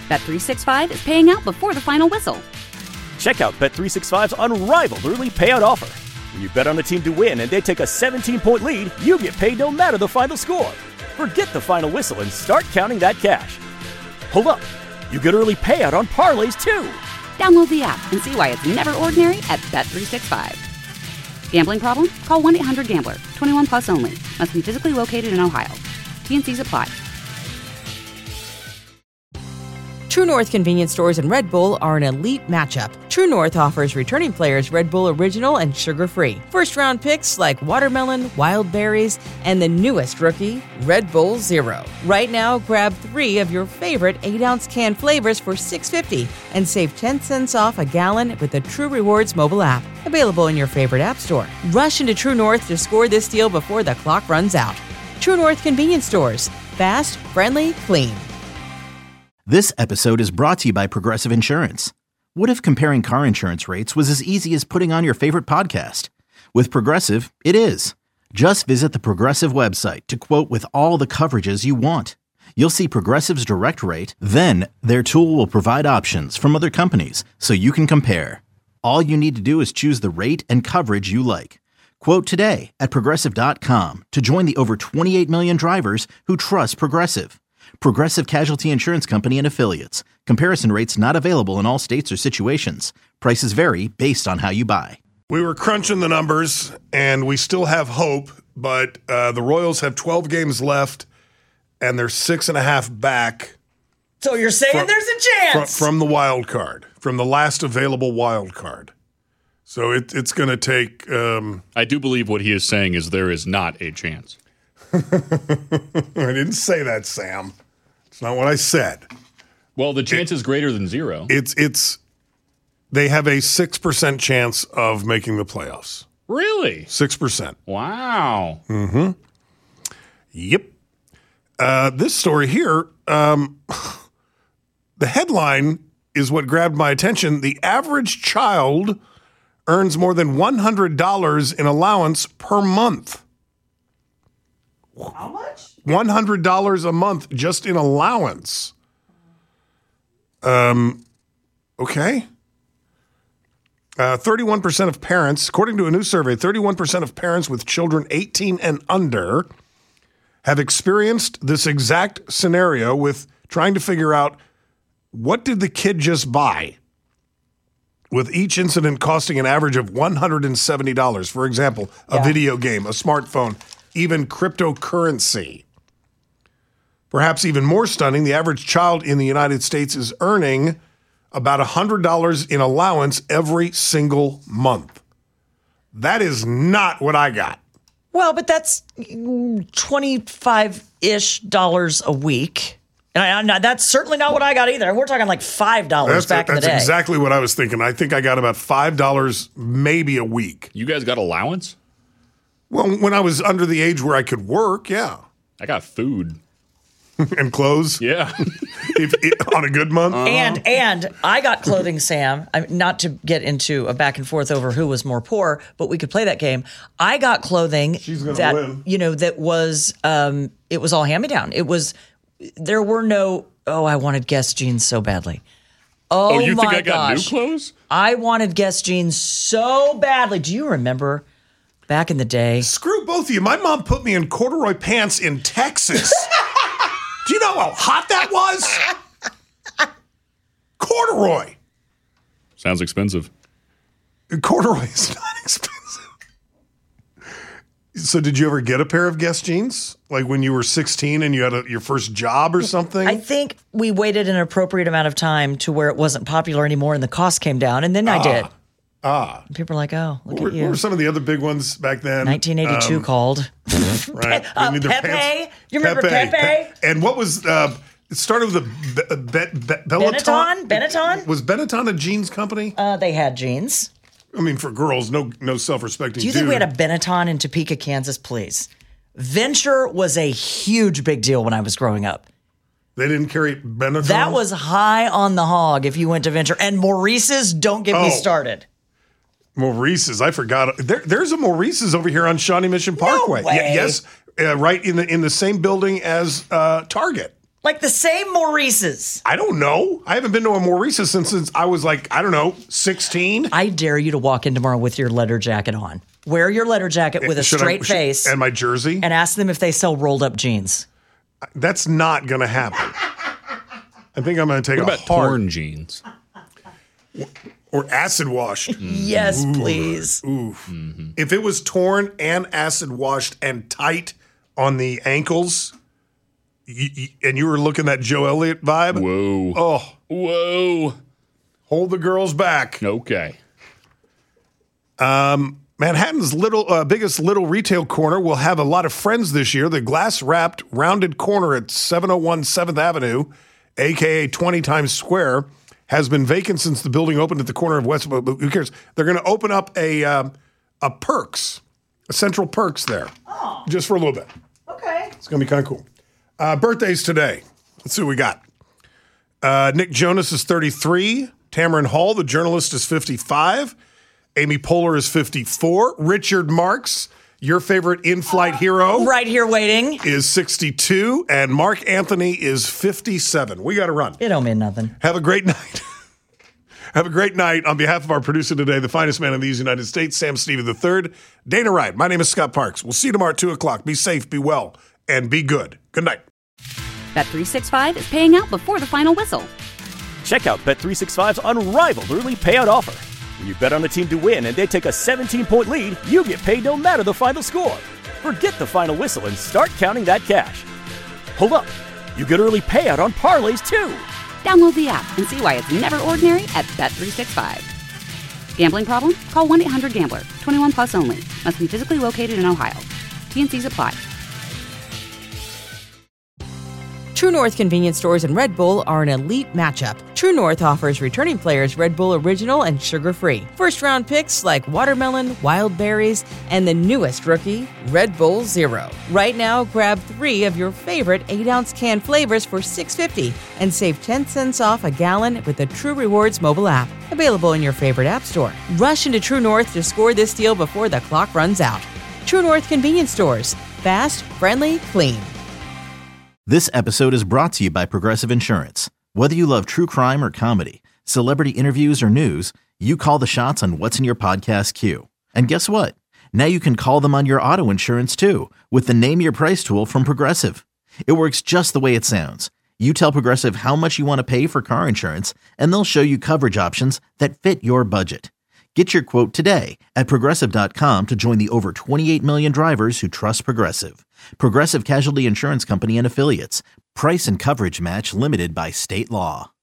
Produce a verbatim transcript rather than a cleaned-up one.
Bet three sixty-five is paying out before the final whistle. Check out Bet three sixty-five's unrivaled early payout offer. When you bet on a team to win and they take a seventeen-point lead, you get paid no matter the final score. Forget the final whistle and start counting that cash. Hold up. You get early payout on parlays, too. Download the app and see why it's never ordinary at Bet three sixty-five. Gambling problem? Call one eight hundred gambler. twenty-one plus only. Must be physically located in Ohio. T and C's apply. True North convenience stores and Red Bull are an elite matchup. True North offers returning players Red Bull Original and sugar-free. First-round picks like watermelon, wild berries, and the newest rookie, Red Bull Zero. Right now, grab three of your favorite eight-ounce can flavors for six dollars and fifty cents and save ten cents off a gallon with the True Rewards mobile app. Available in your favorite app store. Rush into True North to score this deal before the clock runs out. True North convenience stores. Fast, friendly, clean. This episode is brought to you by Progressive Insurance. What if comparing car insurance rates was as easy as putting on your favorite podcast? With Progressive, it is. Just visit the Progressive website to quote with all the coverages you want. You'll see Progressive's direct rate, then their tool will provide options from other companies so you can compare. All you need to do is choose the rate and coverage you like. Quote today at Progressive dot com to join the over twenty-eight million drivers who trust Progressive. Progressive Casualty Insurance Company and Affiliates. Comparison rates not available in all states or situations. Prices vary based on how you buy. We were crunching the numbers, and we still have hope, but uh, the Royals have twelve games left, and they're six and a half back. So you're saying from, there's a chance? From, from the wild card, from the last available wild card. So it, it's going to take... Um, I do believe what he is saying is there is not a chance. I didn't say that, Sam. It's not what I said. Well, the chance it, is greater than zero. It's it's they have a six percent chance of making the playoffs. Really? Six percent. Wow. Mm-hmm. Yep. Uh, this story here, um, the headline is what grabbed my attention. The average child earns more than one hundred dollars in allowance per month. How much? one hundred dollars a month just in allowance. Um, okay. Uh, thirty-one percent of parents, according to a new survey, thirty-one percent of parents with children eighteen and under have experienced this exact scenario with trying to figure out what did the kid just buy, with each incident costing an average of one hundred seventy dollars. For example, a yeah. video game, a smartphone, even cryptocurrency. Perhaps even more stunning, the average child in the United States is earning about one hundred dollars in allowance every single month. That is not what I got. Well, but that's twenty-five-ish dollars a week. And I, I, that's certainly not what I got either. We're talking like five dollars that's, back in the day. That's exactly what I was thinking. I think I got about five dollars maybe a week. You guys got allowance? Well, when I was under the age where I could work, yeah. I got food. And clothes? Yeah. if, if, on a good month? Uh-huh. And and I got clothing, Sam. I mean, not to get into a back and forth over who was more poor, but we could play that game. I got clothing She's gonna that, win. you know, that was, um, it was all hand-me-down. It was, there were no, oh, I wanted Guess jeans so badly. Oh, oh you my think I got gosh. new clothes? I wanted Guess jeans so badly. Do you remember back in the day? Screw both of you. My mom put me in corduroy pants in Texas. Do you know how hot that was? Corduroy. Sounds expensive. Corduroy is not expensive. So did you ever get a pair of Guess jeans? Like when you were sixteen and you had a, your first job or something? I think we waited an appropriate amount of time to where it wasn't popular anymore and the cost came down, and then I ah, did. Ah. And people are like, oh, look what were, at you. What were some of the other big ones back then? nineteen eighty-two um, called. Right. Pe- uh, Pepe. You remember Pepe? Pe- and what was, uh, it started with a be- be- be- Benetton? Benetton? Was Benetton a jeans company? Uh, they had jeans. I mean, for girls, no no self-respecting Do you dude. think we had a Benetton in Topeka, Kansas, please? Venture was a huge big deal when I was growing up. They didn't carry Benetton? That was high on the hog if you went to Venture. And Maurice's, don't get oh. me started. Maurice's, I forgot. There, there's a Maurice's over here on Shawnee Mission Parkway. No way. Y- yes, uh, right in the in the same building as uh, Target. Like the same Maurice's. I don't know. I haven't been to a Maurice's since, since I was like, I don't know, sixteen. I dare you to walk in tomorrow with your leather jacket on. Wear your leather jacket with a Should I- straight should- face and my jersey. and ask them if they sell rolled up jeans. That's not going to happen. I think I'm going to take What a about hard torn jeans? or acid washed. Yes, please. If it was torn and acid washed and tight on the ankles, y- y- and you were looking that Joe Elliott vibe, Whoa. oh, Whoa. hold the girls back. Okay. Manhattan's little uh, biggest little retail corner will have a lot of friends this year. The glass-wrapped rounded corner at seven oh one seventh Avenue, a k a twenty Times Square, has been vacant since the building opened at the corner of West. But who cares? They're going to open up a um, a Perks, a Central Perks there, just for a little bit. Okay. It's going to be kind of cool. Uh, birthdays today. Let's see what we got. Uh, Nick Jonas is thirty-three. Tamron Hall, the journalist, is fifty-five. Amy Poehler is fifty-four. Richard Marks, your favorite in-flight hero, Right here waiting. is sixty-two. And Mark Anthony is fifty-seven. We got to run. It don't mean nothing. Have a great night. Have a great night. On behalf of our producer today, the finest man in these United States, Sam Stevie the third, Dana Wright. My name is Scott Parks. We'll see you tomorrow at two o'clock. Be safe, be well, and be good. Good night. Bet three sixty-five is paying out before the final whistle. Check out Bet three sixty-five's unrivaled early payout offer. When you bet on a team to win and they take a seventeen-point lead, you get paid no matter the final score. Forget the final whistle and start counting that cash. Hold up. You get early payout on parlays, too. Download the app and see why it's never ordinary at Bet three sixty-five. Gambling problem? Call one eight hundred gambler. twenty-one plus only. Must be physically located in Ohio. T N Cs apply. True North convenience stores and Red Bull are an elite matchup. True North offers returning players Red Bull Original and sugar-free. First-round picks like watermelon, wild berries, and the newest rookie, Red Bull Zero. Right now, grab three of your favorite eight ounce can flavors for six dollars and fifty cents and save ten cents off a gallon with the True Rewards mobile app. Available in your favorite app store. Rush into True North to score this deal before the clock runs out. True North convenience stores. Fast, friendly, clean. This episode is brought to you by Progressive Insurance. Whether you love true crime or comedy, celebrity interviews or news, you call the shots on what's in your podcast queue. And guess what? Now you can call them on your auto insurance too with the Name Your Price tool from Progressive. It works just the way it sounds. You tell Progressive how much you want to pay for car insurance, and they'll show you coverage options that fit your budget. Get your quote today at Progressive dot com to join the over twenty-eight million drivers who trust Progressive. Progressive Casualty Insurance Company and Affiliates. Price and coverage match limited by state law.